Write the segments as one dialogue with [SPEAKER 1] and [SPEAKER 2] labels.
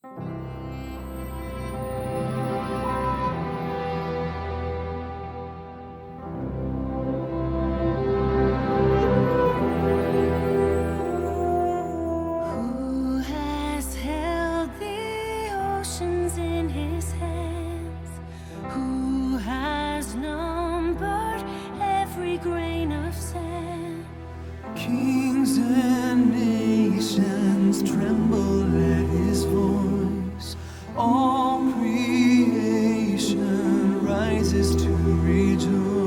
[SPEAKER 1] Who has held the oceans in his hands? Who has numbered every grain of sand?
[SPEAKER 2] Kings and nations tremble at his voice. All creation rises to rejoice.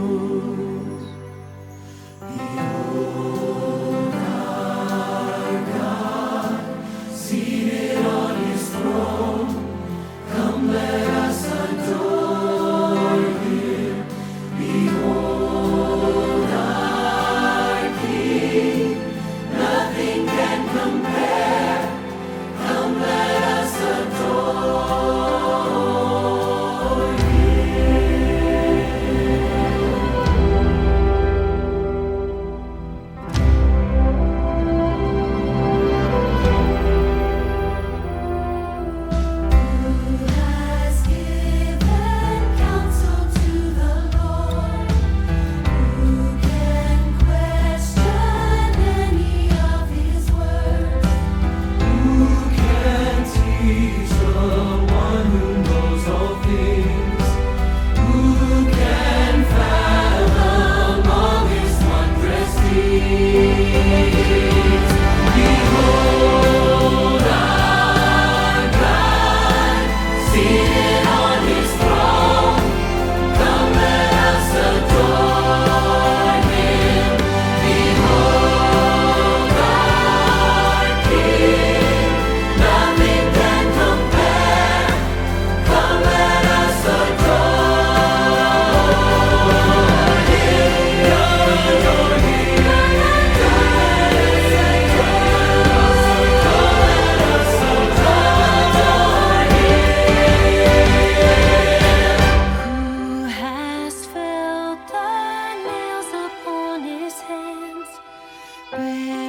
[SPEAKER 2] Behold our God, seated on his throne. Come, let us adore him. Behold our King, nothing can compare. Come, let us adore
[SPEAKER 1] Who has given counsel to the Lord? Who can question any of his words?
[SPEAKER 2] Who can teach the one who knows all things? Who can fathom all his wondrous deeds? Behold our God, seated on his throne. Come, let us adore him. Behold our King, nothing can compare. Come, let us adore him. Adore him.
[SPEAKER 1] Who has felt the nails upon his hands?